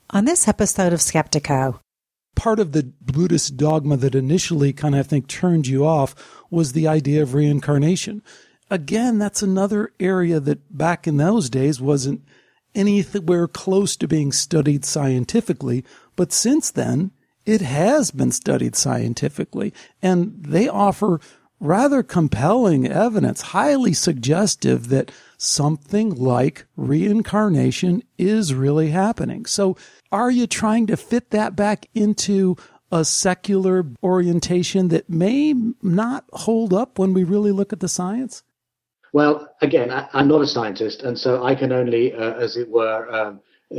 on this episode of Skeptiko. Part of the Buddhist dogma that initially kind of, I think, turned you off was the idea of reincarnation. Again, that's another area that back in those days wasn't anywhere close to being studied scientifically. But since then, it has been studied scientifically. And they offer rather compelling evidence, highly suggestive that something like reincarnation is really happening. So are you trying to fit that back into a secular orientation that may not hold up when we really look at the science? Well, again, I'm not a scientist, and so I can only, as it were,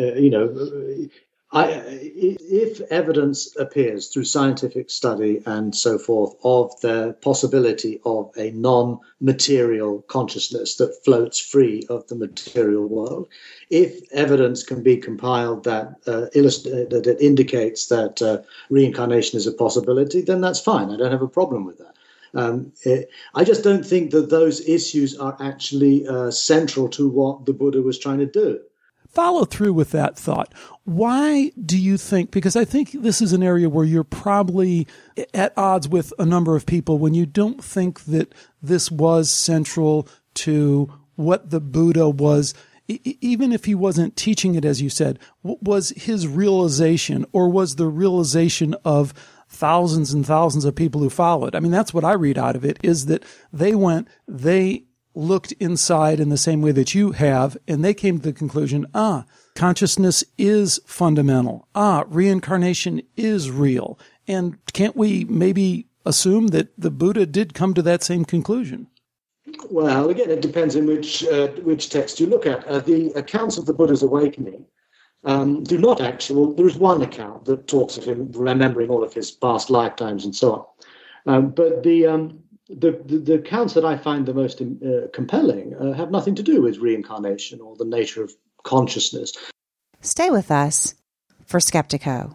if evidence appears through scientific study and so forth of the possibility of a non-material consciousness that floats free of the material world, if evidence can be compiled that indicates that reincarnation is a possibility, then that's fine. I don't have a problem with that. I just don't think that those issues are actually central to what the Buddha was trying to do. Follow through with that thought. Why do you think, because I think this is an area where you're probably at odds with a number of people when you don't think that this was central to what the Buddha was, even if he wasn't teaching it, as you said, was his realization, or was the realization of thousands and thousands of people who followed? I mean, that's what I read out of it, is that they looked inside in the same way that you have, and they came to the conclusion, consciousness is fundamental. Reincarnation is real. And can't we maybe assume that the Buddha did come to that same conclusion? Well, again, it depends on which text you look at. The accounts of the Buddha's awakening do not actually, there is one account that talks of him remembering all of his past lifetimes and so on. But the accounts that I find the most compelling have nothing to do with reincarnation or the nature of consciousness. Stay with us for Skeptiko.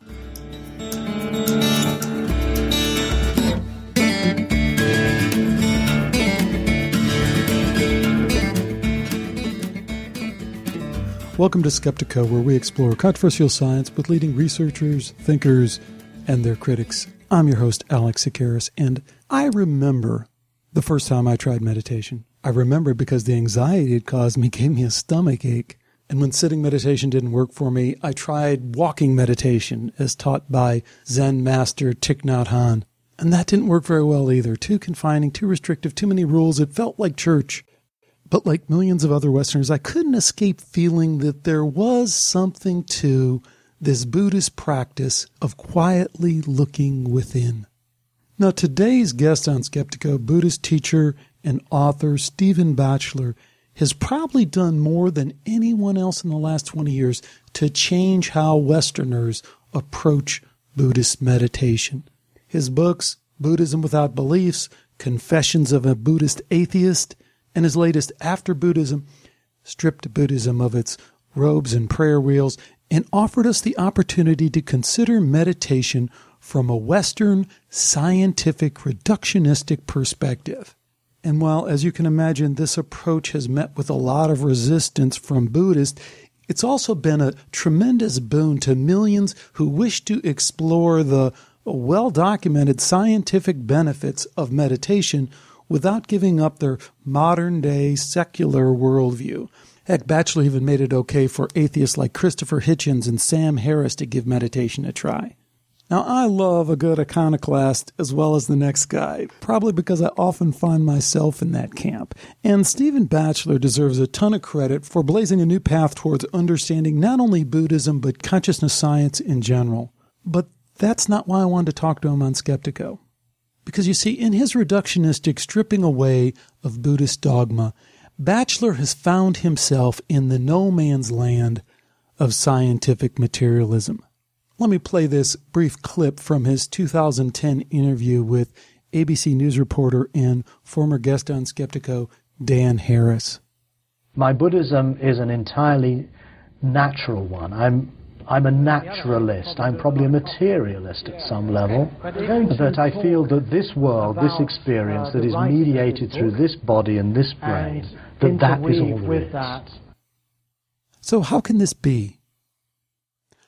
Welcome to Skeptiko, where we explore controversial science with leading researchers, thinkers, and their critics. I'm your host, Alex Sakaris, and I remember the first time I tried meditation. I remember because the anxiety it caused me gave me a stomach ache. And when sitting meditation didn't work for me, I tried walking meditation as taught by Zen master Thich Nhat Hanh. And that didn't work very well either. Too confining, too restrictive, too many rules. It felt like church. But like millions of other Westerners, I couldn't escape feeling that there was something to this Buddhist practice of quietly looking within. Now, today's guest on Skeptiko, Buddhist teacher and author Stephen Batchelor, has probably done more than anyone else in the last 20 years to change how Westerners approach Buddhist meditation. His books, Buddhism Without Beliefs, Confessions of a Buddhist Atheist, and his latest, After Buddhism, stripped Buddhism of its robes and prayer wheels and offered us the opportunity to consider meditation from a Western scientific reductionistic perspective. And while, as you can imagine, this approach has met with a lot of resistance from Buddhists, it's also been a tremendous boon to millions who wish to explore the well-documented scientific benefits of meditation without giving up their modern-day secular worldview. Heck, Batchelor even made it okay for atheists like Christopher Hitchens and Sam Harris to give meditation a try. Now, I love a good iconoclast as well as the next guy, probably because I often find myself in that camp. And Stephen Batchelor deserves a ton of credit for blazing a new path towards understanding not only Buddhism, but consciousness science in general. But that's not why I wanted to talk to him on Skeptiko. Because you see, in his reductionistic stripping away of Buddhist dogma, Batchelor has found himself in the no man's land of scientific materialism. Let me play this brief clip from his 2010 interview with ABC News reporter and former guest on Skeptiko, Dan Harris. My Buddhism is an entirely natural one. I'm a naturalist. I'm probably a materialist at some level. That I feel that this world, this experience that is mediated through this body and this brain, that is all there is. So how can this be?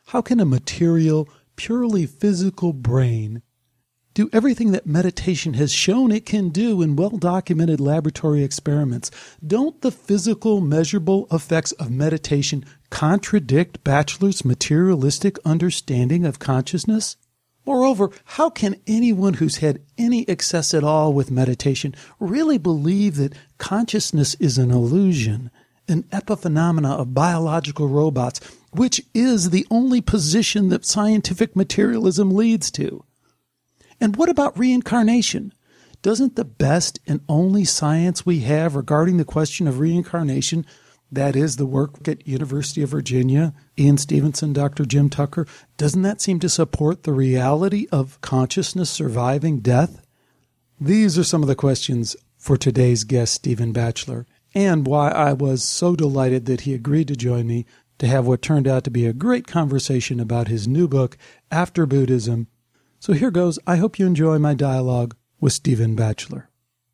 How can a material, purely physical brain do everything that meditation has shown it can do in well-documented laboratory experiments? Don't the physical, measurable effects of meditation contradict Batchelor's materialistic understanding of consciousness? Moreover, how can anyone who's had any excess at all with meditation really believe that consciousness is an illusion, an epiphenomena of biological robots, which is the only position that scientific materialism leads to? And what about reincarnation? Doesn't the best and only science we have regarding the question of reincarnation, that is the work at University of Virginia, Ian Stevenson, Dr. Jim Tucker, doesn't that seem to support the reality of consciousness surviving death? These are some of the questions for today's guest, Stephen Batchelor, and why I was so delighted that he agreed to join me to have what turned out to be a great conversation about his new book, After Buddhism. So here goes. I hope you enjoy my dialogue with Stephen Batchelor.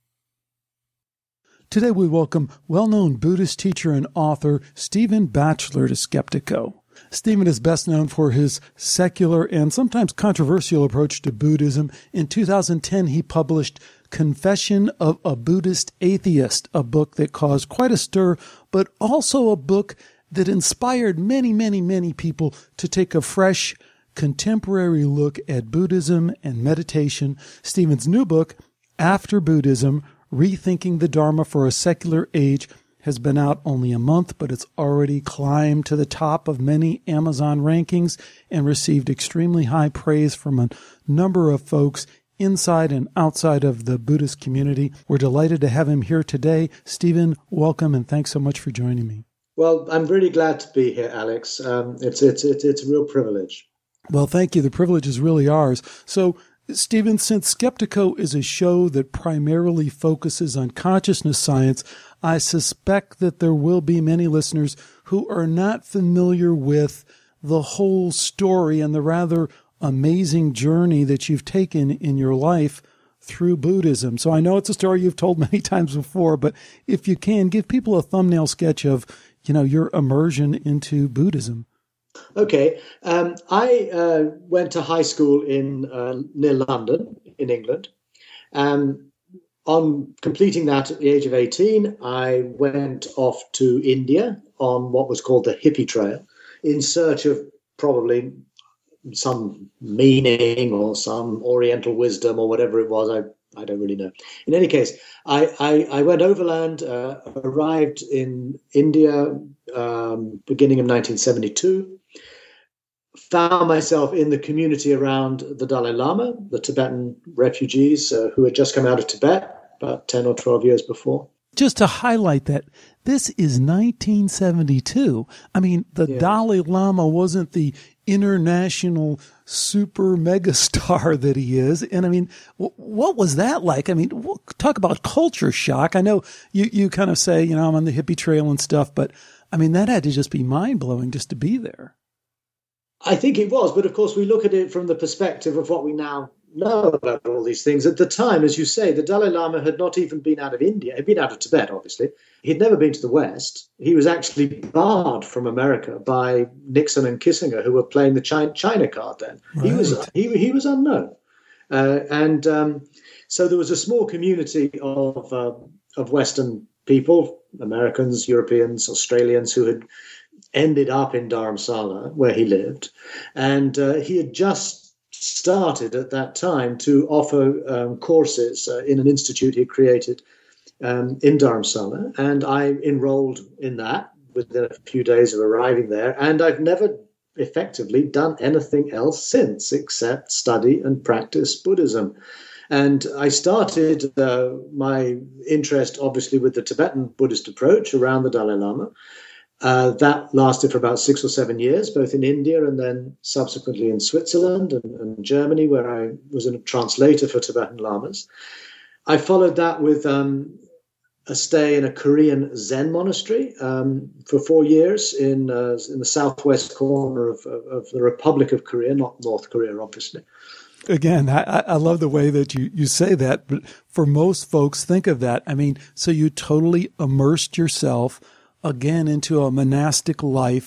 Today we welcome well-known Buddhist teacher and author Stephen Batchelor to Skeptiko. Stephen is best known for his secular and sometimes controversial approach to Buddhism. In 2010, he published Confession of a Buddhist Atheist, a book that caused quite a stir, but also a book that inspired many people to take a fresh, contemporary look at Buddhism and meditation. Stephen's new book, After Buddhism, Rethinking the Dharma for a Secular Age, has been out only a month, but it's already climbed to the top of many Amazon rankings and received extremely high praise from a number of folks inside and outside of the Buddhist community. We're delighted to have him here today. Stephen, welcome, and thanks so much for joining me. Well, I'm really glad to be here, Alex. It's a real privilege. Well, thank you. The privilege is really ours. So, Stephen, since Skeptiko is a show that primarily focuses on consciousness science, I suspect that there will be many listeners who are not familiar with the whole story and the rather amazing journey that you've taken in your life through Buddhism. So I know it's a story you've told many times before, but if you can, give people a thumbnail sketch of, your immersion into Buddhism. Okay. I went to high school near London, in England. On completing that at the age of 18, I went off to India on what was called the Hippie Trail in search of probably some meaning or some Oriental wisdom or whatever it was. I don't really know. In any case, I went overland, arrived in India beginning of 1972, found myself in the community around the Dalai Lama, the Tibetan refugees who had just come out of Tibet about 10 or 12 years before. Just to highlight that, this is 1972. I mean, the Dalai Lama wasn't the international super megastar that he is. And I mean, what was that like? I mean, talk about culture shock. I know you kind of say, I'm on the hippie trail and stuff, but I mean, that had to just be mind-blowing just to be there. I think it was, but of course we look at it from the perspective of what we now know about all these things. At the time, as you say, the Dalai Lama had not even been out of India. He'd been out of Tibet, obviously. He'd never been to the West. He was actually barred from America by Nixon and Kissinger, who were playing the China card then. Right. He was unknown. So there was a small community of Western people, Americans, Europeans, Australians, who had ended up in Dharamsala, where he lived. And he had just started at that time to offer courses in an institute he created in Dharamsala. And I enrolled in that within a few days of arriving there. And I've never effectively done anything else since except study and practice Buddhism. And I started my interest, obviously, with the Tibetan Buddhist approach around the Dalai Lama. That lasted for about 6 or 7 years, both in India and then subsequently in Switzerland and Germany, where I was a translator for Tibetan Lamas. I followed that with a stay in a Korean Zen monastery for 4 years in the southwest corner of the Republic of Korea, not North Korea, obviously. Again, I love the way that you say that, but for most folks, think of that. I mean, so you totally immersed yourself again into a monastic life,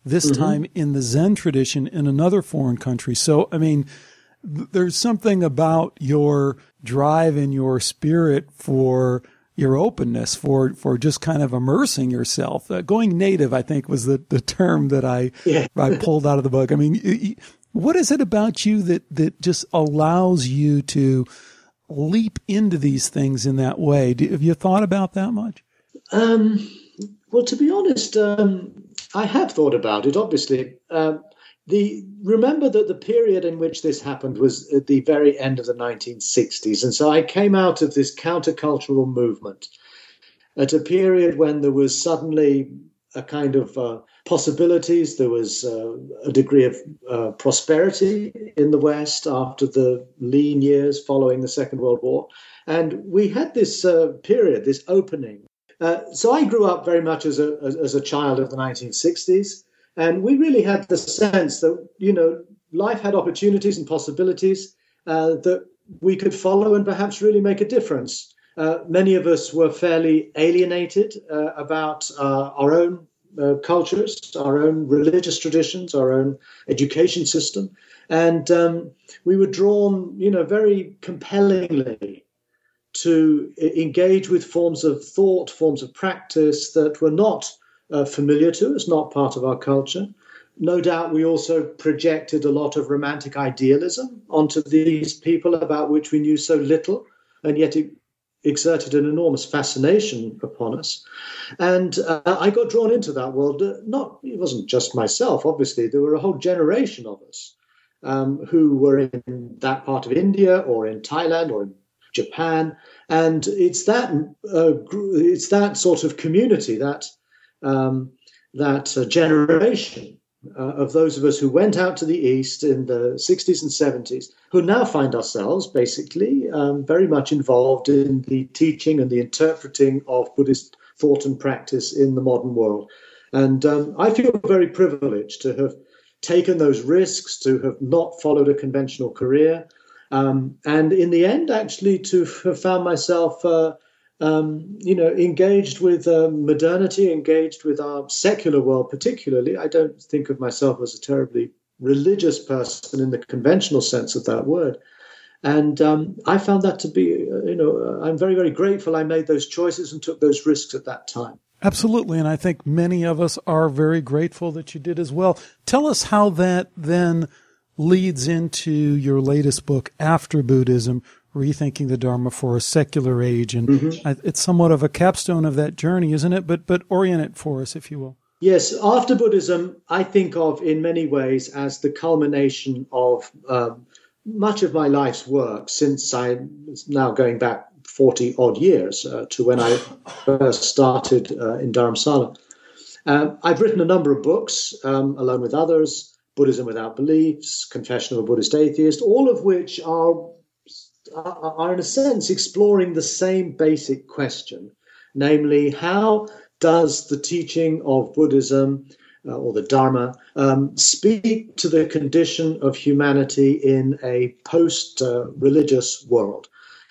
this time in the Zen tradition in another foreign country. So, I mean, there's something about your drive and your spirit for your openness, for just kind of immersing yourself. Going native, I think, was the term that I pulled out of the book. I mean, what is it about you that just allows you to leap into these things in that way? Have you thought about that much? Well, to be honest, I have thought about it, obviously. Remember that the period in which this happened was at the very end of the 1960s. And so I came out of this countercultural movement at a period when there was suddenly a kind of possibilities. There was a degree of prosperity in the West after the lean years following the Second World War. And we had this period, this opening. So I grew up very much as a child of the 1960s, and we really had the sense that, you know, life had opportunities and possibilities that we could follow and perhaps really make a difference. Many of us were fairly alienated about our own cultures, our own religious traditions, our own education system, and we were drawn, you know, very compellingly to engage with forms of thought, forms of practice that were not familiar to us, not part of our culture. No doubt we also projected a lot of romantic idealism onto these people about which we knew so little, and yet it exerted an enormous fascination upon us. And I got drawn into that world. It wasn't just myself, obviously. There were a whole generation of us who were in that part of India or in Thailand or in Japan, and it's that sort of community, that generation of those of us who went out to the East in the 60s and 70s, who now find ourselves basically very much involved in the teaching and the interpreting of Buddhist thought and practice in the modern world. And I feel very privileged to have taken those risks, to have not followed a conventional career, and in the end, actually, to have found myself, engaged with modernity, engaged with our secular world particularly. I don't think of myself as a terribly religious person in the conventional sense of that word. And I found that to be, I'm very, very grateful I made those choices and took those risks at that time. Absolutely, and I think many of us are very grateful that you did as well. Tell us how that then leads into your latest book, After Buddhism, Rethinking the Dharma for a Secular Age. And it's somewhat of a capstone of that journey, isn't it? But orient it for us, if you will. Yes, After Buddhism, I think of in many ways as the culmination of much of my life's work since it's now going back 40 odd years to when I first started in Dharamsala. I've written a number of books, along with others, Buddhism Without Beliefs, Confession of a Buddhist Atheist, all of which are in a sense exploring the same basic question, namely, how does the teaching of Buddhism or the Dharma speak to the condition of humanity in a post-religious world?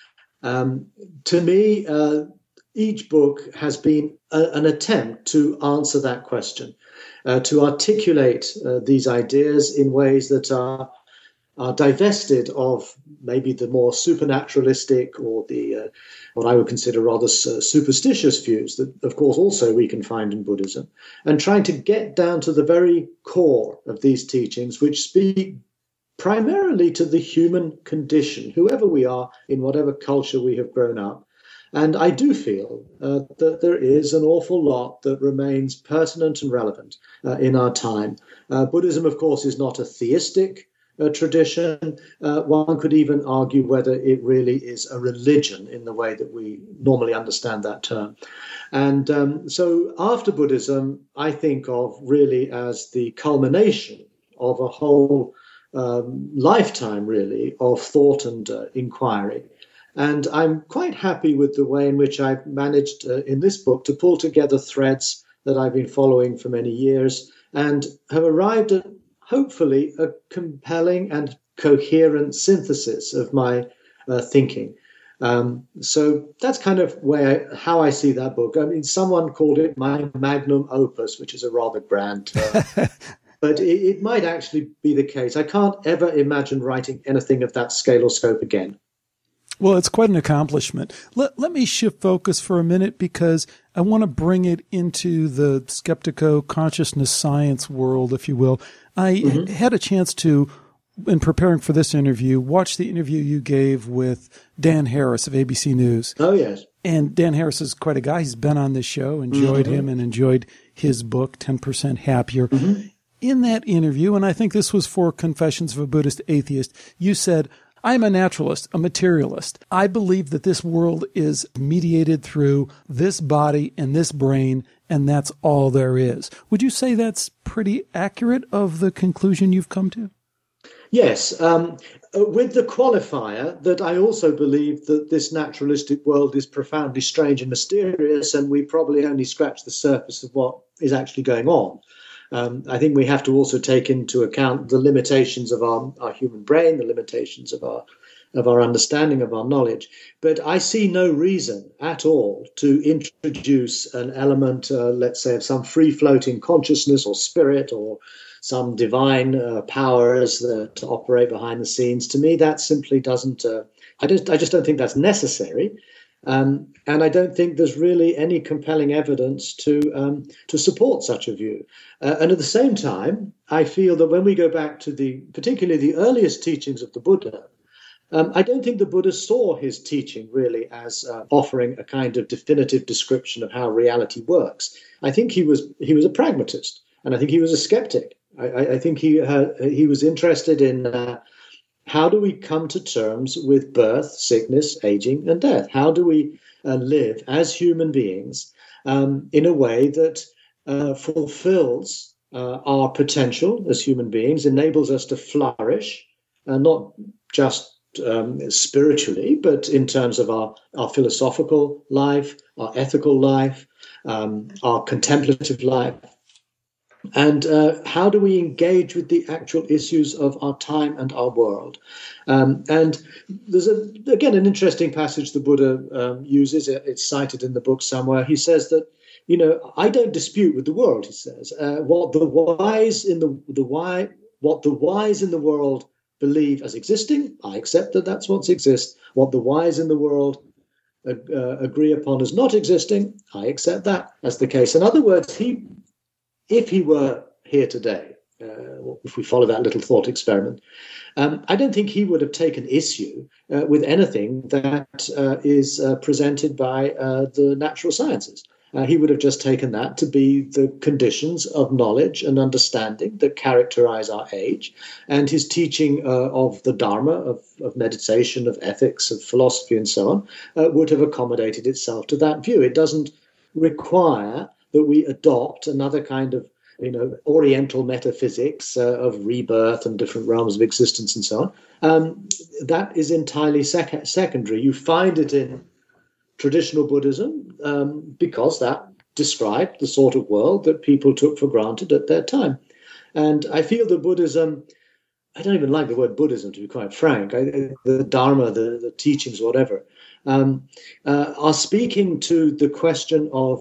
To me, each book has been an attempt to answer that question, to articulate these ideas in ways that are divested of maybe the more supernaturalistic or the what I would consider rather superstitious views that, of course, also we can find in Buddhism, and trying to get down to the very core of these teachings, which speak primarily to the human condition, whoever we are, in whatever culture we have grown up. And I do feel that there is an awful lot that remains pertinent and relevant in our time. Buddhism, of course, is not a theistic tradition. One could even argue whether it really is a religion in the way that we normally understand that term. And so After Buddhism, I think of really as the culmination of a whole lifetime, really, of thought and inquiry. And I'm quite happy with the way in which I've managed in this book to pull together threads that I've been following for many years and have arrived at, hopefully, a compelling and coherent synthesis of my thinking. So that's kind of how I see that book. I mean, someone called it my magnum opus, which is a rather grand term. But it might actually be the case. I can't ever imagine writing anything of that scale or scope again. Well, it's quite an accomplishment. Let me shift focus for a minute, because I want to bring it into the Skeptiko consciousness science world, if you will. I had a chance to, in preparing for this interview, watch the interview you gave with Dan Harris of ABC News. Oh, yes. And Dan Harris is quite a guy. He's been on this show, enjoyed him, and enjoyed his book, 10% Happier. In that interview, and I think this was for Confessions of a Buddhist Atheist, you said, I'm a naturalist, a materialist. I believe that this world is mediated through this body and this brain, and that's all there is. Would you say that's pretty accurate of the conclusion you've come to? Yes, with the qualifier that I also believe that this naturalistic world is profoundly strange and mysterious, and we probably only scratch the surface of what is actually going on. I think we have to also take into account the limitations of our human brain, the limitations of our understanding of our knowledge. But I see no reason at all to introduce an element, let's say, of some free-floating consciousness or spirit or some divine powers that operate behind the scenes. To me, that simply doesn't. I just don't think that's necessary. And I don't think there's really any compelling evidence to support such a view. And at the same time, I feel that when we go back to particularly the earliest teachings of the Buddha, I don't think the Buddha saw his teaching really as offering a kind of definitive description of how reality works. I think he was a pragmatist, and I think he was a skeptic. I think he was interested in how do we come to terms with birth, sickness, aging, and death? How do we live as human beings in a way that fulfills our potential as human beings, enables us to flourish, not just spiritually, but in terms of our philosophical life, our ethical life, our contemplative life? And how do we engage with the actual issues of our time and our world? And there's, again, an interesting passage the Buddha uses. It's cited in the book somewhere. He says that, I don't dispute with the world, he says. What the wise in the world believe as existing, I accept that that's what exists. What the wise in the world agree upon as not existing, I accept that as the case. In other words, if he were here today, if we follow that little thought experiment, I don't think he would have taken issue with anything that is presented by the natural sciences. He would have just taken that to be the conditions of knowledge and understanding that characterize our age. And his teaching of the Dharma, of meditation, of ethics, of philosophy, and so on, would have accommodated itself to that view. It doesn't require that we adopt another kind of, Oriental metaphysics of rebirth and different realms of existence and so on. That is entirely secondary. You find it in traditional Buddhism because that described the sort of world that people took for granted at their time. And I feel that Buddhism, I don't even like the word Buddhism, to be quite frank. The Dharma, the teachings, whatever, are speaking to the question of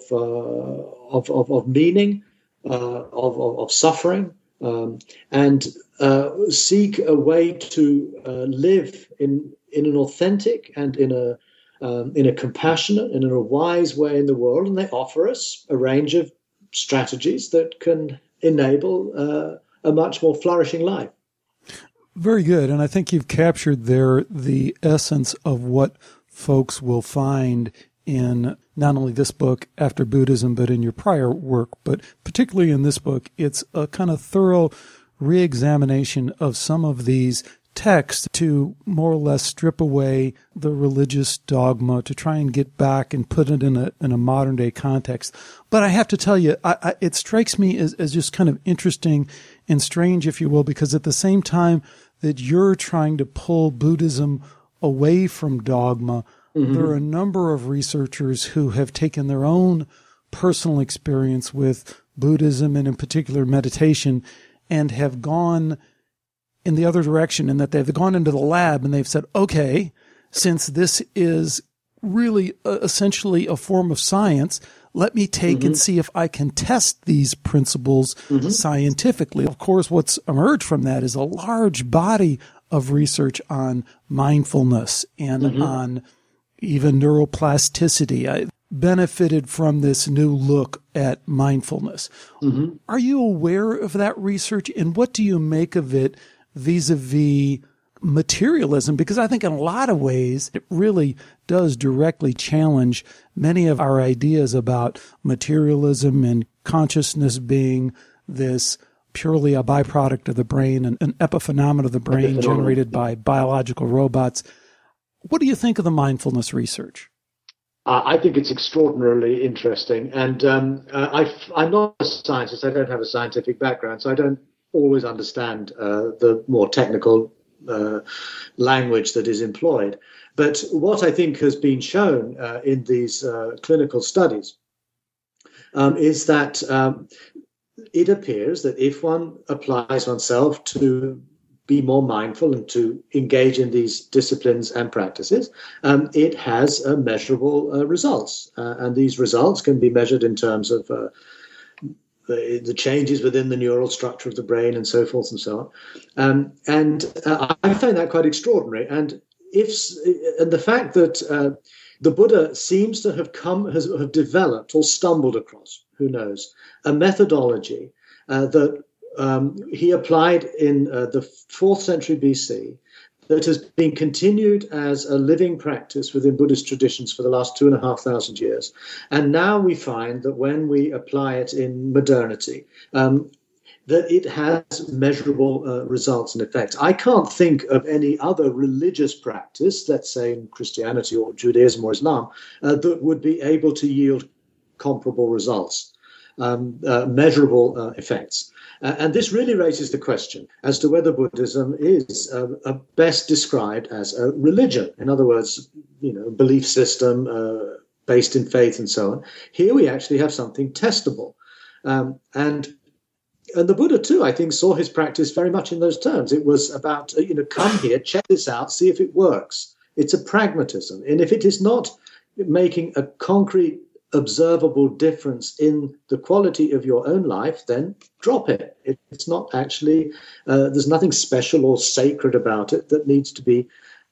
meaning, of suffering, and seek a way to live in an authentic and in a compassionate and in a wise way in the world. And they offer us a range of strategies that can enable a much more flourishing life. Very good. And I think you've captured there the essence of what folks will find in not only this book, After Buddhism, but in your prior work, but particularly in this book. It's a kind of thorough re-examination of some of these texts to more or less strip away the religious dogma, to try and get back and put it in a modern day context. But I have to tell you, it strikes me as just kind of interesting and strange, if you will, because at the same time that you're trying to pull Buddhism away from dogma, there are a number of researchers who have taken their own personal experience with Buddhism and in particular meditation and have gone in the other direction, in that they've gone into the lab and they've said, okay, since this is really essentially a form of science, let me take and see if I can test these principles scientifically. Of course, what's emerged from that is a large body of research on mindfulness and on even neuroplasticity. I benefited from this new look at mindfulness. Are you aware of that research, and what do you make of it vis-a-vis materialism? Because I think in a lot of ways it really does directly challenge many of our ideas about materialism and consciousness being this purely a byproduct of the brain and an epiphenomenon of the brain generated by biological robots. What do you think of the mindfulness research? I think it's extraordinarily interesting. And I'm not a scientist. I don't have a scientific background, so I don't always understand the more technical language that is employed. But what I think has been shown in these clinical studies is that it appears that if one applies oneself to be more mindful and to engage in these disciplines and practices, it has measurable results. And these results can be measured in terms of the changes within the neural structure of the brain and so forth and so on. I find that quite extraordinary. And the fact that the Buddha seems to have developed or stumbled across, who knows, a methodology that he applied in the 4th century BC that has been continued as a living practice within Buddhist traditions for the last 2,500 years. And now we find that when we apply it in modernity, that it has measurable results and effects. I can't think of any other religious practice, let's say in Christianity or Judaism or Islam, that would be able to yield comparable results, measurable effects. And this really raises the question as to whether Buddhism is best described as a religion. In other words, belief system based in faith and so on. Here we actually have something testable. And the Buddha, too, I think, saw his practice very much in those terms. It was about, come here, check this out, see if it works. It's a pragmatism. And if it is not making a concrete, observable difference in the quality of your own life, then drop it. It's not actually, there's nothing special or sacred about it that needs to be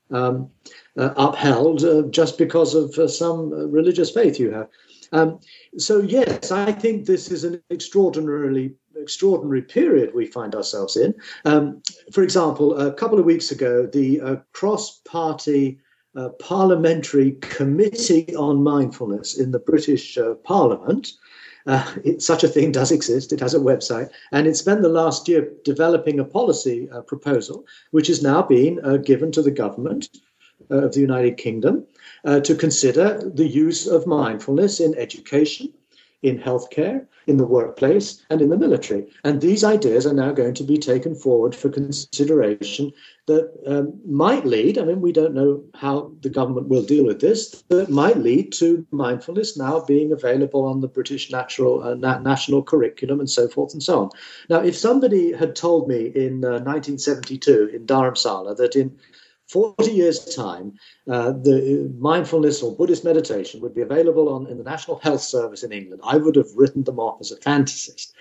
upheld just because of some religious faith you have. So, yes, I think this is an extraordinary period we find ourselves in. For example, a couple of weeks ago, the cross-party Parliamentary Committee on Mindfulness in the British Parliament, such a thing does exist, it has a website, and it spent the last year developing a policy proposal, which is now being given to the government of the United Kingdom to consider the use of mindfulness in education, in healthcare, in the workplace, and in the military. And these ideas are now going to be taken forward for consideration that might lead, we don't know how the government will deal with this, but might lead to mindfulness now being available on the British national curriculum and so forth and so on. Now, if somebody had told me in 1972 in Dharamsala that in 40 years' time, the mindfulness or Buddhist meditation would be available in the National Health Service in England, I would have written them off as a fantasist.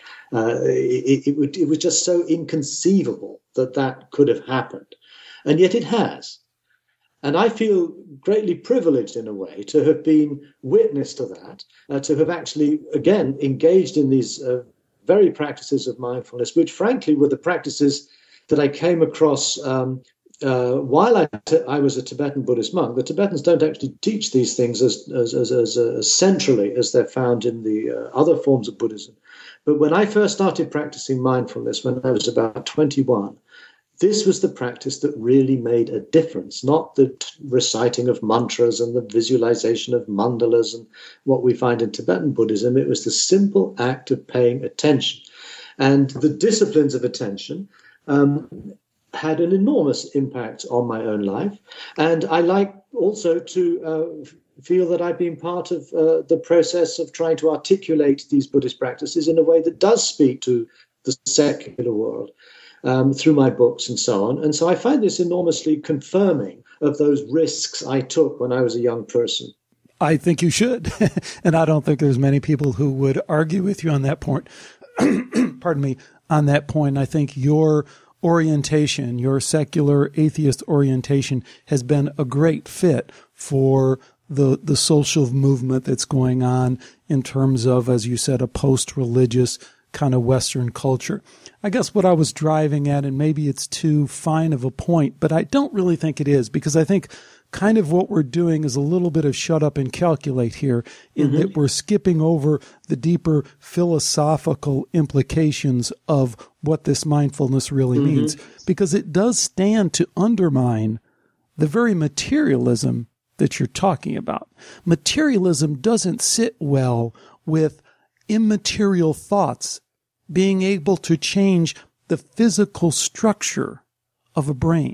It was just so inconceivable that could have happened. And yet it has. And I feel greatly privileged in a way to have been witness to that, to have actually, again, engaged in these very practices of mindfulness, which frankly were the practices that I came across while I was a Tibetan Buddhist monk. The Tibetans don't actually teach these things as centrally as they're found in the other forms of Buddhism. But when I first started practicing mindfulness when I was about 21, this was the practice that really made a difference, not the reciting of mantras and the visualization of mandalas and what we find in Tibetan Buddhism. It was the simple act of paying attention. And the disciplines of attention had an enormous impact on my own life. And I like also to feel that I've been part of the process of trying to articulate these Buddhist practices in a way that does speak to the secular world through my books and so on. And so I find this enormously confirming of those risks I took when I was a young person. I think you should. And I don't think there's many people who would argue with you on that point. Pardon me, on that point. I think your orientation, your secular atheist orientation, has been a great fit for the social movement that's going on in terms of, as you said, a post-religious kind of Western culture. I guess what I was driving at, and maybe it's too fine of a point, but I don't really think it is, because I think kind of what we're doing is a little bit of shut up and calculate here, in that we're skipping over the deeper philosophical implications of what this mindfulness really means, because it does stand to undermine the very materialism that you're talking about. Materialism doesn't sit well with immaterial thoughts being able to change the physical structure of a brain.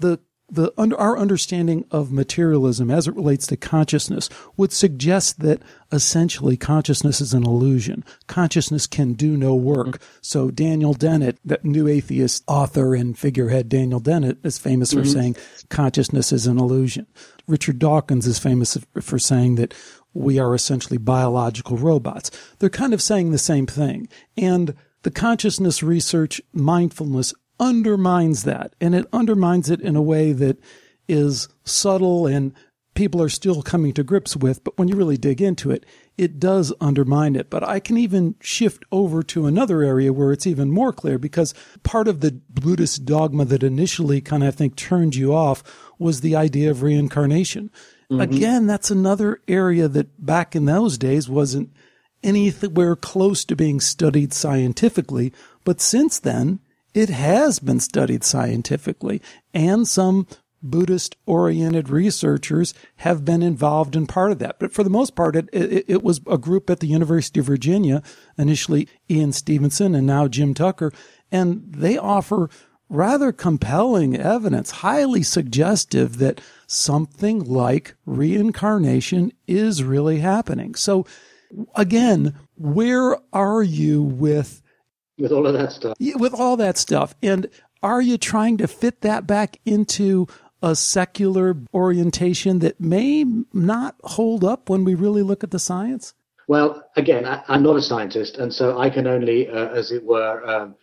Our understanding of materialism as it relates to consciousness would suggest that essentially consciousness is an illusion. Consciousness can do no work. So Daniel Dennett, that new atheist author and figurehead Daniel Dennett, is famous for saying consciousness is an illusion. Richard Dawkins is famous for saying that we are essentially biological robots. They're kind of saying the same thing. And the consciousness research, mindfulness, undermines that, and it undermines it in a way that is subtle and people are still coming to grips with, but when you really dig into it, it does undermine it. But I can even shift over to another area where it's even more clear, because part of the Buddhist dogma that initially kind of, I think, turned you off was the idea of reincarnation. Again, that's another area that back in those days wasn't anywhere close to being studied scientifically, but since then, it has been studied scientifically, and some Buddhist-oriented researchers have been involved in part of that. But for the most part, it was a group at the University of Virginia, initially Ian Stevenson and now Jim Tucker, and they offer rather compelling evidence, highly suggestive that something like reincarnation is really happening. So again, where are you with all of that stuff? With all that stuff. And are you trying to fit that back into a secular orientation that may not hold up when we really look at the science? Well, again, I'm not a scientist, and so I can only, as it were,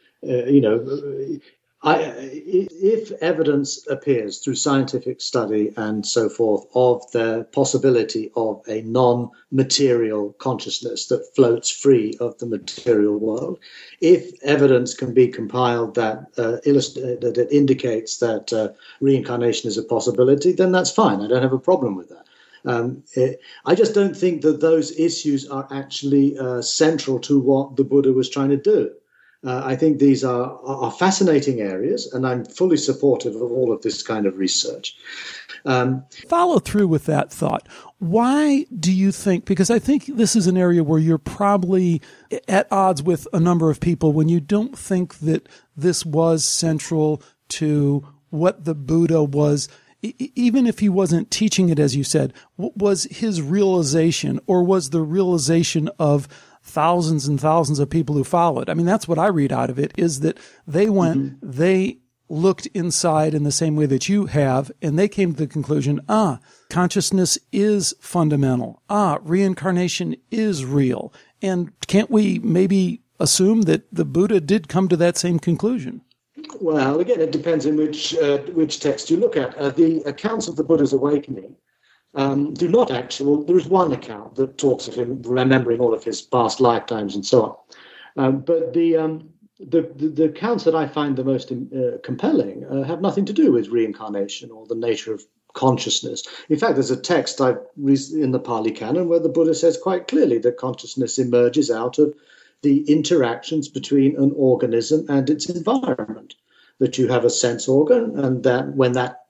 if evidence appears through scientific study and so forth of the possibility of a non-material consciousness that floats free of the material world, if evidence can be compiled that indicates that reincarnation is a possibility, then that's fine. I don't have a problem with that. I just don't think that those issues are actually central to what the Buddha was trying to do. I think these are fascinating areas, and I'm fully supportive of all of this kind of research. Follow through with that thought. Why do you think, because I think this is an area where you're probably at odds with a number of people when you don't think that this was central to what the Buddha was, even if he wasn't teaching it, as you said, was his realization, or was the realization of thousands and thousands of people who followed. I mean, that's what I read out of it, is that they went, they looked inside in the same way that you have, and they came to the conclusion, consciousness is fundamental. Reincarnation is real. And can't we maybe assume that the Buddha did come to that same conclusion? Well, again, it depends on which text you look at. The accounts of the Buddha's awakening do not actually. There is one account that talks of him remembering all of his past lifetimes and so on. But the accounts that I find the most compelling have nothing to do with reincarnation or the nature of consciousness. In fact, there's a text in the Pali Canon where the Buddha says quite clearly that consciousness emerges out of the interactions between an organism and its environment. That you have a sense organ, and that when that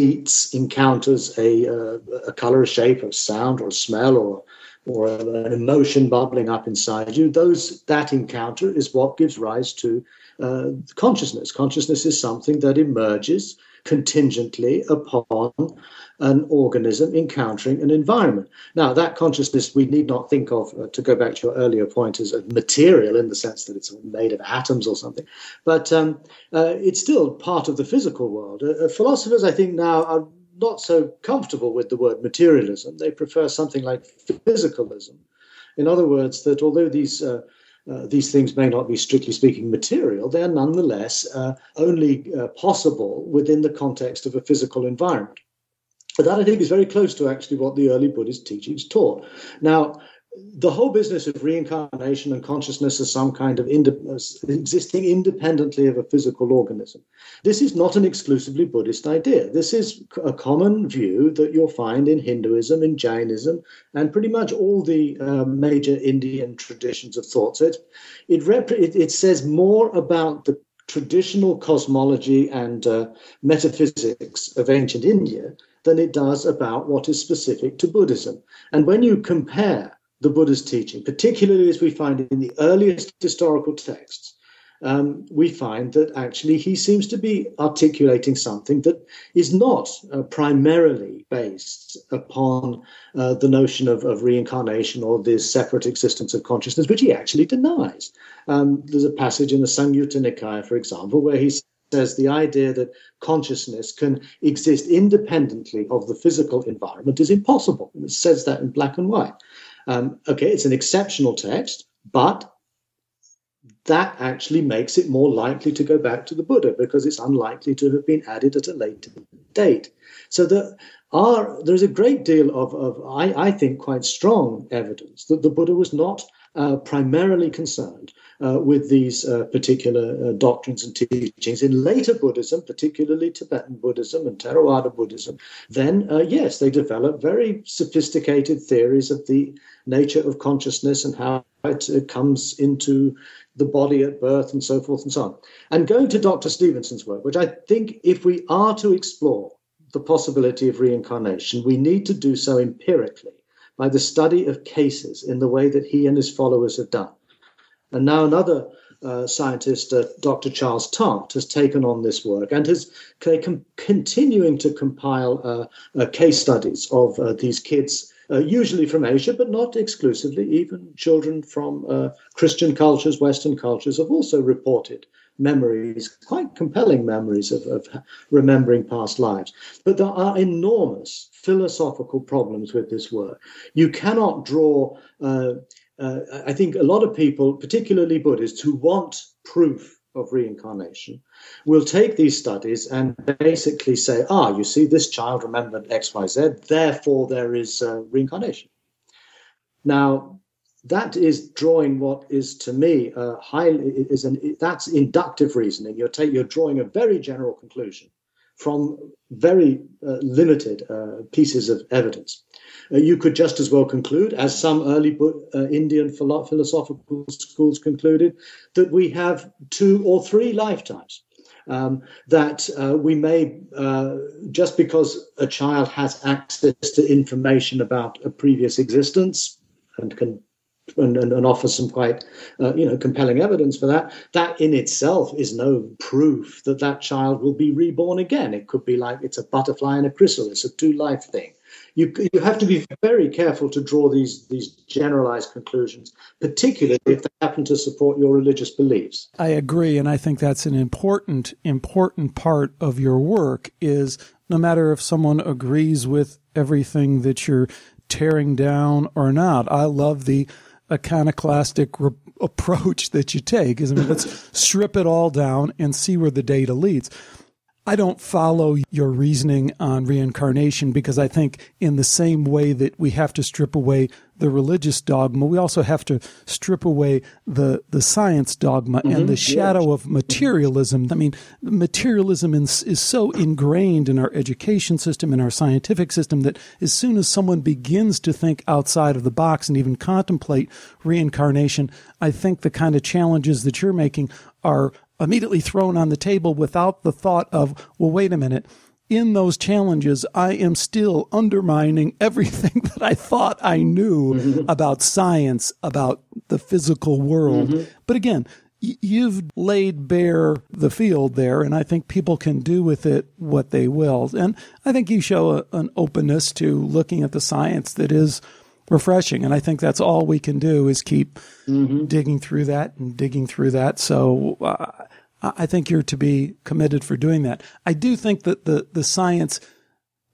encounters a color, a shape, a sound, or a smell, or an emotion bubbling up inside you, that encounter is what gives rise to consciousness. Consciousness is something that emerges contingently upon an organism encountering an environment. Now, that consciousness we need not think of, to go back to your earlier point, as a material in the sense that it's made of atoms or something, but it's still part of the physical world. Philosophers, I think, now are not so comfortable with the word materialism. They prefer something like physicalism. In other words, that although these things may not be strictly speaking material, they are nonetheless only possible within the context of a physical environment. But that, I think, is very close to actually what the early Buddhist teachings taught. Now, the whole business of reincarnation and consciousness as some kind of existing independently of a physical organism. This is not an exclusively Buddhist idea. This is a common view that you'll find in Hinduism, in Jainism, and pretty much all the major Indian traditions of thought. So it says more about the traditional cosmology and metaphysics of ancient India than it does about what is specific to Buddhism. And when you compare the Buddha's teaching, particularly as we find in the earliest historical texts, we find that actually he seems to be articulating something that is not primarily based upon the notion of reincarnation or the separate existence of consciousness, which he actually denies. There's a passage in the Samyutta Nikaya, for example, where he says the idea that consciousness can exist independently of the physical environment is impossible. And it says that in black and white. Okay, it's an exceptional text, but that actually makes it more likely to go back to the Buddha because it's unlikely to have been added at a later date. So there's a great deal of I think, quite strong evidence that the Buddha was not primarily concerned with these particular doctrines and teachings. In later Buddhism, particularly Tibetan Buddhism and Theravada Buddhism, then, yes, they developed very sophisticated theories of the nature of consciousness and how it comes into the body at birth and so forth and so on. And going to Dr. Stevenson's work, which I think if we are to explore the possibility of reincarnation, we need to do so empirically by the study of cases in the way that he and his followers have done. And now another scientist, Dr. Charles Tart, has taken on this work and is continuing to compile case studies of these kids, usually from Asia, but not exclusively. Even children from Christian cultures, Western cultures, have also reported memories, quite compelling memories of remembering past lives. But there are enormous philosophical problems with this work. You cannot draw... I think a lot of people, particularly Buddhists, who want proof of reincarnation, will take these studies and basically say, you see, this child remembered X, Y, Z, therefore there is reincarnation. Now, that is drawing what is, to me, that's inductive reasoning. You're drawing a very general conclusion from very limited pieces of evidence. You could just as well conclude, as some early Indian philosophical schools concluded, that we have 2 or 3 lifetimes. That we may, just because a child has access to information about a previous existence and can and offer some quite, compelling evidence for that. That in itself is no proof that that child will be reborn again. It could be like it's a butterfly in a chrysalis, a 2-life thing. You have to be very careful to draw these generalized conclusions, particularly if they happen to support your religious beliefs. I agree, and I think that's an important part of your work is no matter if someone agrees with everything that you're tearing down or not. I love the iconoclastic approach that you take. Let's strip it all down and see where the data leads. I don't follow your reasoning on reincarnation because I think in the same way that we have to strip away the religious dogma, we also have to strip away the science dogma and the shadow of materialism. I mean, materialism is so ingrained in our education system, in our scientific system, that as soon as someone begins to think outside of the box and even contemplate reincarnation, I think the kind of challenges that you're making are immediately thrown on the table without the thought of, well, wait a minute. In those challenges, I am still undermining everything that I thought I knew about science, about the physical world. But again, you've laid bare the field there, and I think people can do with it what they will. And I think you show an openness to looking at the science that is refreshing. And I think that's all we can do is keep digging through that. So I think you're to be commended for doing that. I do think that the science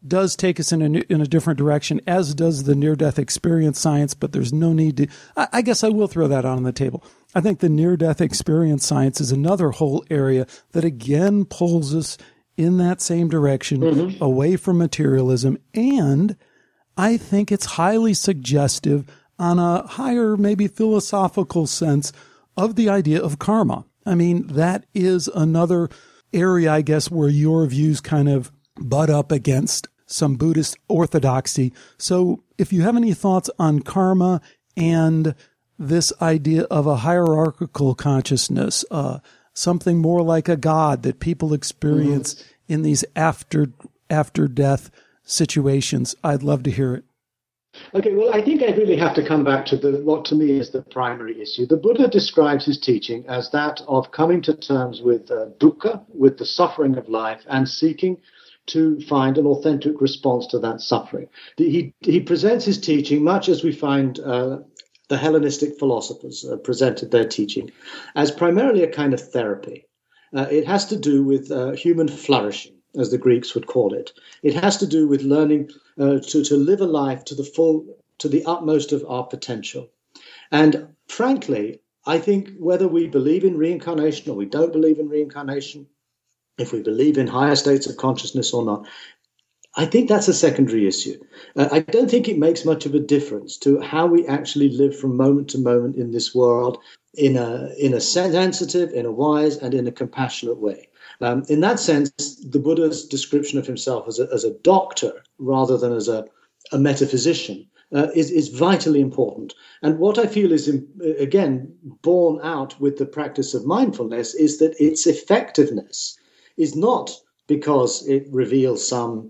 does take us in a different direction, as does the near-death experience science, but there's no need to... I guess I will throw that out on the table. I think the near-death experience science is another whole area that again pulls us in that same direction, away from materialism, and I think it's highly suggestive on a higher, maybe philosophical sense of the idea of karma. I mean, that is another area, I guess, where your views kind of butt up against some Buddhist orthodoxy. So if you have any thoughts on karma and this idea of a hierarchical consciousness, something more like a God that people experience in these after-death situations, I'd love to hear it. Okay, well, I think I really have to come back to what to me is the primary issue. The Buddha describes his teaching as that of coming to terms with dukkha, with the suffering of life, and seeking to find an authentic response to that suffering. He presents his teaching much as we find the Hellenistic philosophers presented their teaching, as primarily a kind of therapy. It has to do with human flourishing, as the Greeks would call it. It has to do with learning to live a life to the utmost of our potential. And frankly, I think whether we believe in reincarnation or we don't believe in reincarnation, if we believe in higher states of consciousness or not, I think that's a secondary issue. I don't think it makes much of a difference to how we actually live from moment to moment in this world in a sensitive, in a wise, and in a compassionate way. In that sense, the Buddha's description of himself as a doctor rather than as a metaphysician is vitally important. And what I feel is, again, borne out with the practice of mindfulness is that its effectiveness is not because it reveals some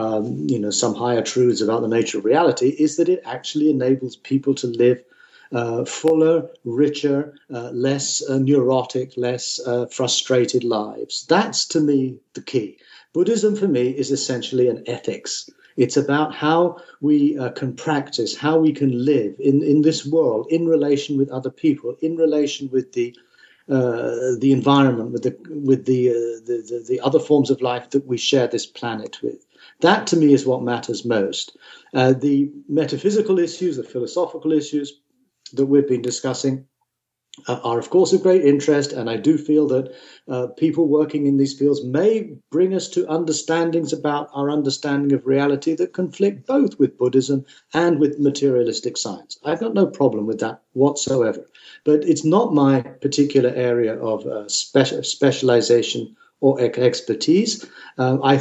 higher truths about the nature of reality, is that it actually enables people to live fuller, richer, less neurotic, less frustrated lives. That's, to me, the key. Buddhism, for me, is essentially an ethics. It's about how we can practice, how we can live in this world, in relation with other people, in relation with the environment, with the other forms of life that we share this planet with. That, to me, is what matters most. The metaphysical issues, the philosophical issues that we've been discussing are, of course, of great interest, and I do feel that people working in these fields may bring us to understandings about our understanding of reality that conflict both with Buddhism and with materialistic science. I've got no problem with that whatsoever, but it's not my particular area of specialization or expertise. I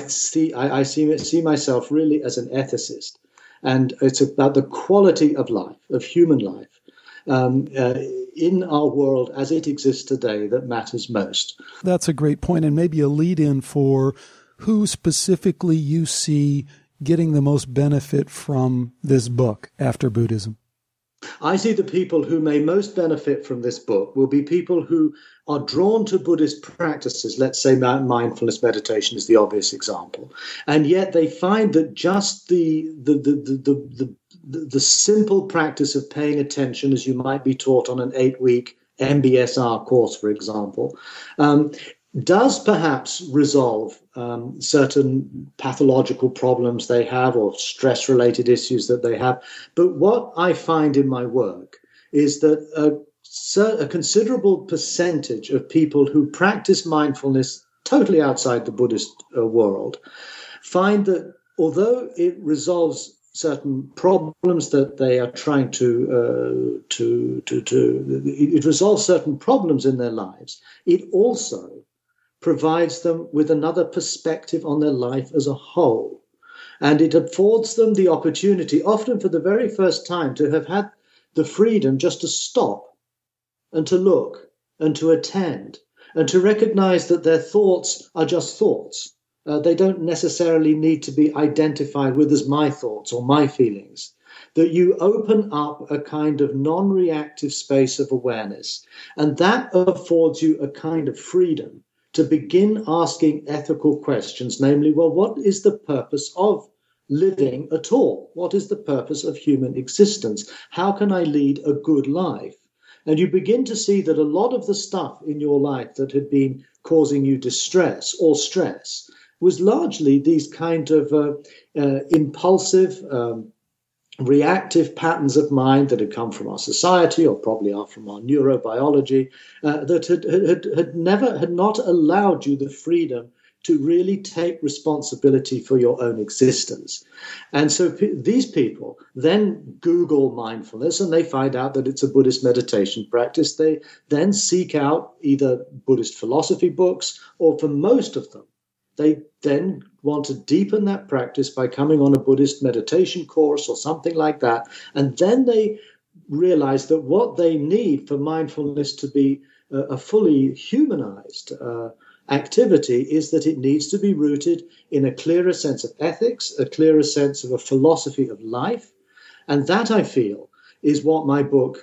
see myself really as an ethicist, and it's about the quality of life, of human life, in our world as it exists today that matters most. That's a great point, and maybe a lead-in for who specifically you see getting the most benefit from this book, After Buddhism. I see the people who may most benefit from this book will be people who are drawn to Buddhist practices. Let's say mindfulness meditation is the obvious example, and yet they find that just the simple practice of paying attention, as you might be taught on an 8-week MBSR course, for example, does perhaps resolve certain pathological problems they have or stress-related issues that they have. But what I find in my work is that a considerable percentage of people who practice mindfulness totally outside the Buddhist world find that although it resolves certain problems that they are trying it resolves certain problems in their lives, it also provides them with another perspective on their life as a whole. And it affords them the opportunity, often for the very first time, to have had the freedom just to stop and to look and to attend and to recognize that their thoughts are just thoughts. They don't necessarily need to be identified with as my thoughts or my feelings. That you open up a kind of non-reactive space of awareness, and that affords you a kind of freedom to begin asking ethical questions, namely, well, what is the purpose of living at all? What is the purpose of human existence? How can I lead a good life? And you begin to see that a lot of the stuff in your life that had been causing you distress or stress was largely these kind of impulsive, reactive patterns of mind that had come from our society, or probably are from our neurobiology, that had not allowed you the freedom to really take responsibility for your own existence. And so these people then Google mindfulness and they find out that it's a Buddhist meditation practice. They then seek out either Buddhist philosophy books, or for most of them, they then want to deepen that practice by coming on a Buddhist meditation course or something like that. And then they realize that what they need for mindfulness to be a fully humanized activity is that it needs to be rooted in a clearer sense of ethics, a clearer sense of a philosophy of life. And that, I feel, is what my book,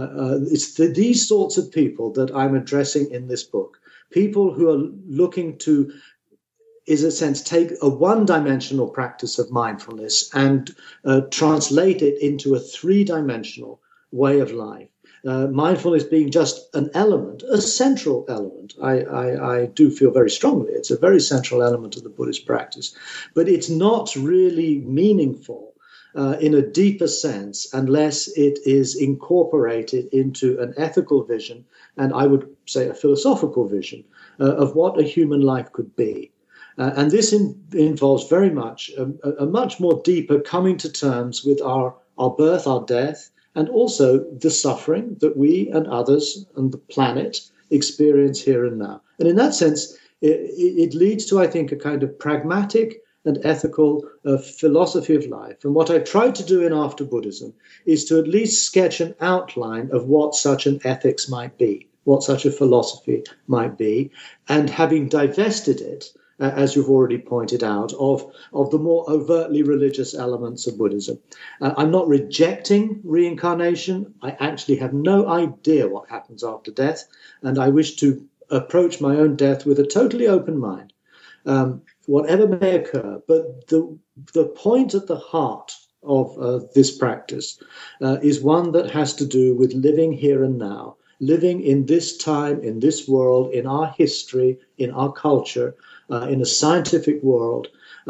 it's these sorts of people that I'm addressing in this book. People who are looking to, in a sense, take a one-dimensional practice of mindfulness and translate it into a three-dimensional way of life. Mindfulness being just an element, a central element. I do feel very strongly it's a very central element of the Buddhist practice, but it's not really meaningful in a deeper sense unless it is incorporated into an ethical vision, and I would say a philosophical vision of what a human life could be. And this involves very much a much more deeper coming to terms with our birth, our death, and also the suffering that we and others and the planet experience here and now. And in that sense, it leads to, I think, a kind of pragmatic and ethical philosophy of life. And what I've tried to do in After Buddhism is to at least sketch an outline of what such an ethics might be, what such a philosophy might be, and having divested it, as you've already pointed out, of the more overtly religious elements of Buddhism. I'm not rejecting reincarnation. I actually have no idea what happens after death, and I wish to approach my own death with a totally open mind, whatever may occur. But the point at the heart of this practice is one that has to do with living here and now, living in this time, in this world, in our history, in our culture, in a scientific world,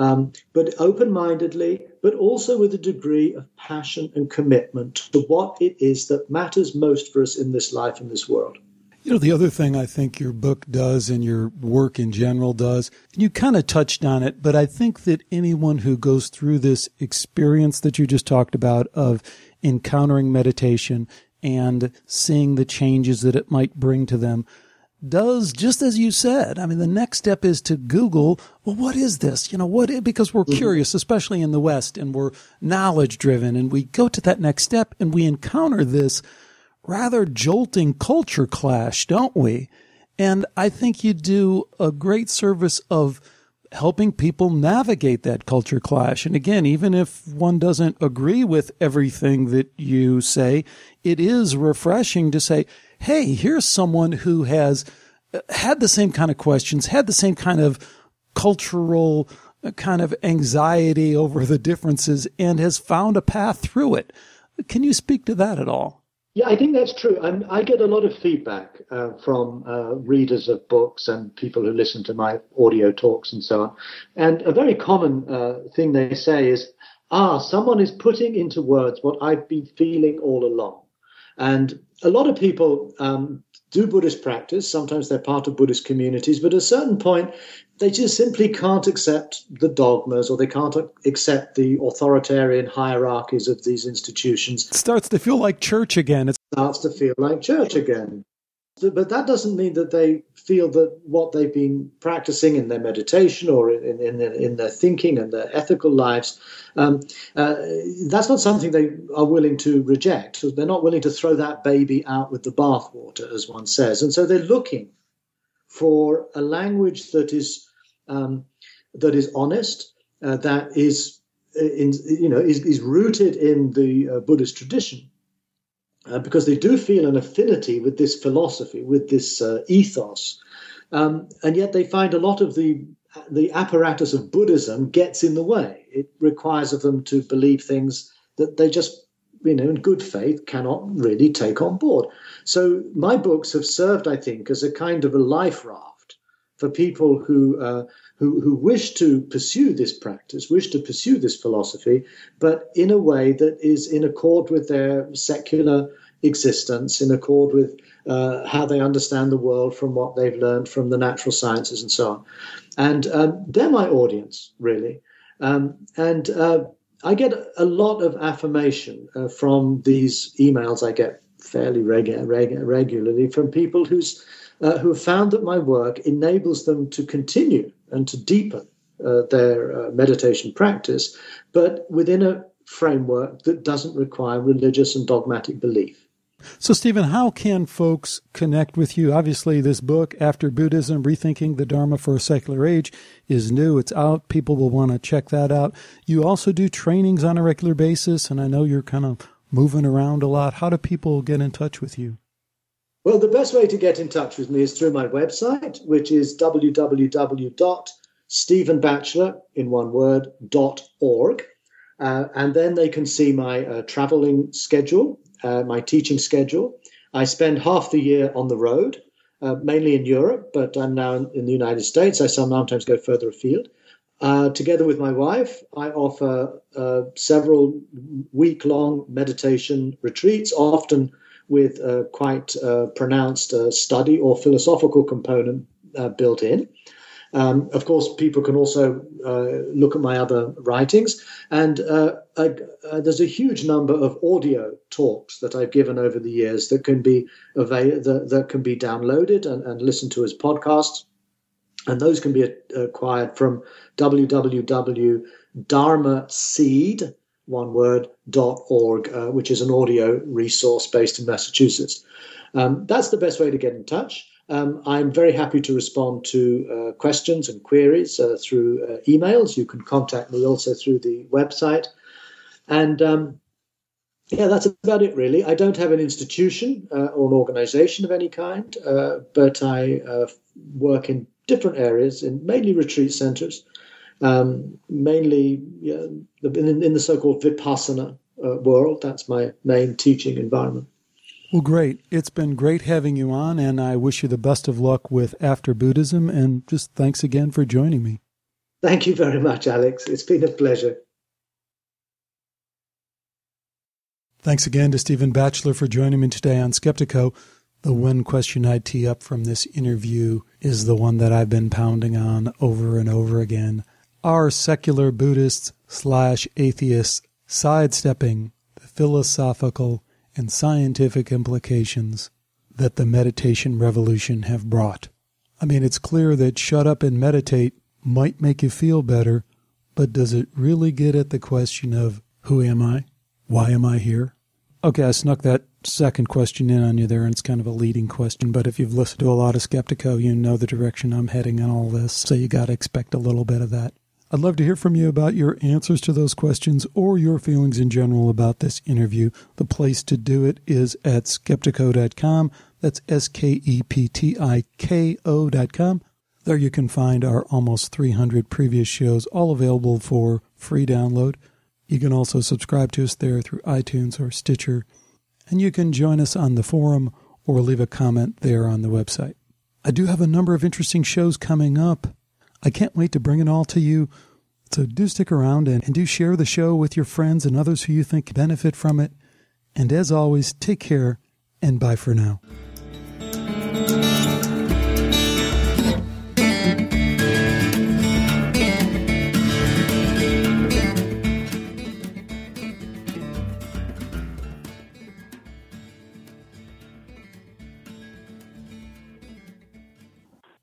but open-mindedly, but also with a degree of passion and commitment to what it is that matters most for us in this life, in this world. You know, the other thing I think your book does and your work in general does, and you kind of touched on it, but I think that anyone who goes through this experience that you just talked about of encountering meditation and seeing the changes that it might bring to them does just as you said. I mean, the next step is to Google, well, what is this? You know, because we're curious, especially in the West, and we're knowledge driven, and we go to that next step and we encounter this rather jolting culture clash, don't we? And I think you do a great service of helping people navigate that culture clash. And again, even if one doesn't agree with everything that you say, it is refreshing to say, hey, here's someone who has had the same kind of questions, had the same kind of cultural kind of anxiety over the differences, and has found a path through it. Can you speak to that at all? Yeah, I think that's true. I get a lot of feedback from readers of books and people who listen to my audio talks and so on. And a very common thing they say is, someone is putting into words what I've been feeling all along. And a lot of people do Buddhist practice. Sometimes they're part of Buddhist communities, but at a certain point, they just simply can't accept the dogmas, or they can't accept the authoritarian hierarchies of these institutions. It starts to feel like church again. It starts to feel like church again. But that doesn't mean that they feel that what they've been practicing in their meditation or in their thinking and their ethical lives, that's not something they are willing to reject. So they're not willing to throw that baby out with the bathwater, as one says. And so they're looking for a language that is honest, that is rooted in the Buddhist tradition. Because they do feel an affinity with this philosophy, with this ethos, and yet they find a lot of the apparatus of Buddhism gets in the way. It requires of them to believe things that they just, in good faith, cannot really take on board. So my books have served, I think, as a kind of a life raft for people who wish to pursue this practice, wish to pursue this philosophy, but in a way that is in accord with their secular existence, in accord with how they understand the world from what they've learned from the natural sciences and so on. And they're my audience, really. I get a lot of affirmation from these emails I get fairly regularly from people who have found that my work enables them to continue and to deepen their meditation practice, but within a framework that doesn't require religious and dogmatic belief. So, Stephen, how can folks connect with you? Obviously, this book, After Buddhism, Rethinking the Dharma for a Secular Age, is new. It's out. People will want to check that out. You also do trainings on a regular basis, and I know you're kind of moving around a lot. How do people get in touch with you? Well, the best way to get in touch with me is through my website, which is www.stephenbatchelor.org. And then they can see my traveling schedule, my teaching schedule. I spend half the year on the road, mainly in Europe, but I'm now in the United States. I sometimes go further afield. Together with my wife, I offer several week-long meditation retreats, often with quite pronounced study or philosophical component built in. Of course, people can also look at my other writings, and there's a huge number of audio talks that I've given over the years that can be that can be downloaded and listened to as podcasts, and those can be acquired from www.dharmaseed.org, which is an audio resource based in Massachusetts. That's the best way to get in touch. I'm very happy to respond to questions and queries through emails. You can contact me also through the website. And that's about it, really. I don't have an institution or an organization of any kind, but I work in different areas, in mainly retreat centers, mainly in the so-called Vipassana world. That's my main teaching environment. Well, great. It's been great having you on, and I wish you the best of luck with After Buddhism, and just thanks again for joining me. Thank you very much, Alex. It's been a pleasure. Thanks again to Stephen Batchelor for joining me today on Skeptiko. The one question I'd tee up from this interview is the one that I've been pounding on over and over again. Are secular Buddhists/atheists sidestepping the philosophical and scientific implications that the meditation revolution have brought? I mean, it's clear that shut up and meditate might make you feel better, but does it really get at the question of who am I? Why am I here? Okay, I snuck that second question in on you there, and it's kind of a leading question, but if you've listened to a lot of Skeptiko, you know the direction I'm heading on all this, so you got to expect a little bit of that. I'd love to hear from you about your answers to those questions or your feelings in general about this interview. The place to do it is at skeptiko.com. That's skeptiko.com. There you can find our almost 300 previous shows, all available for free download. You can also subscribe to us there through iTunes or Stitcher, and you can join us on the forum or leave a comment there on the website. I do have a number of interesting shows coming up. I can't wait to bring it all to you, so do stick around and do share the show with your friends and others who you think benefit from it. And as always, take care and bye for now.